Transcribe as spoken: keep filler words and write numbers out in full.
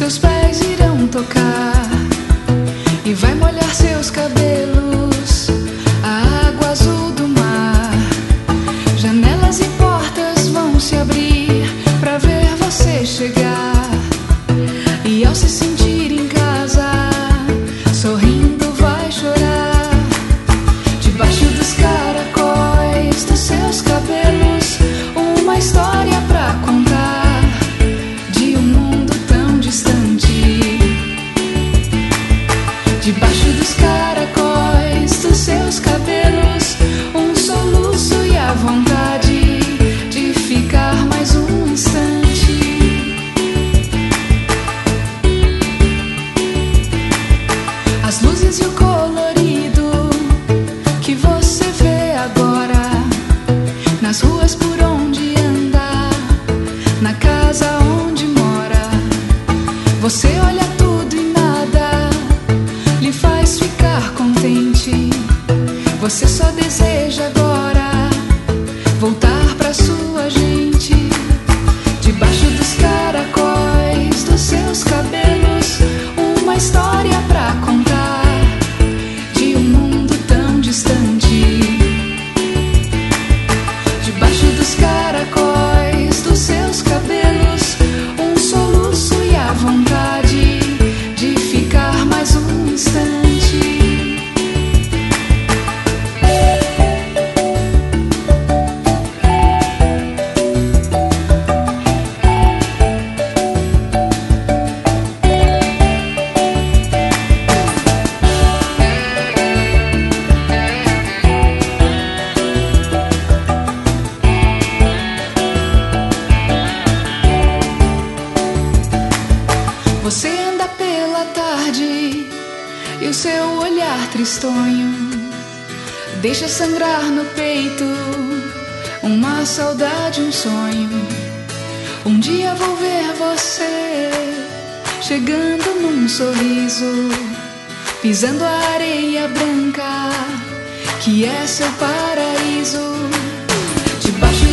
seus pés irão tocar e vai molhar seus cabelos, a água azul do mar. Janelas e portas vão se abrir pra ver você chegar, e ao se sentir em casa, sorrindo vai chorar. Debaixo dos caracóis dos seus cabelos, uma história pra contar de um mundo tão distante. Debaixo dos caracóis dos seus cabelos, um soluço e a vontade de ficar mais um instante. As luzes e o colorido que você vê agora, nas ruas por onde anda, na casa onde mora. Você olha tudo e nada lhe faz ficar contente. Você só deseja agora voltar pra sua gente. Debaixo dos caracóis dos seus cabelos, uma história pra contar de um mundo tão distante. Debaixo dos caracóis dos seus cabelos, um soluço e a vontade de ficar mais um instante. Você anda pela tarde e o seu olhar tristonho deixa sangrar no peito uma saudade, um sonho. Um dia vou ver você chegando num sorriso, pisando a areia branca que é seu paraíso. Debaixo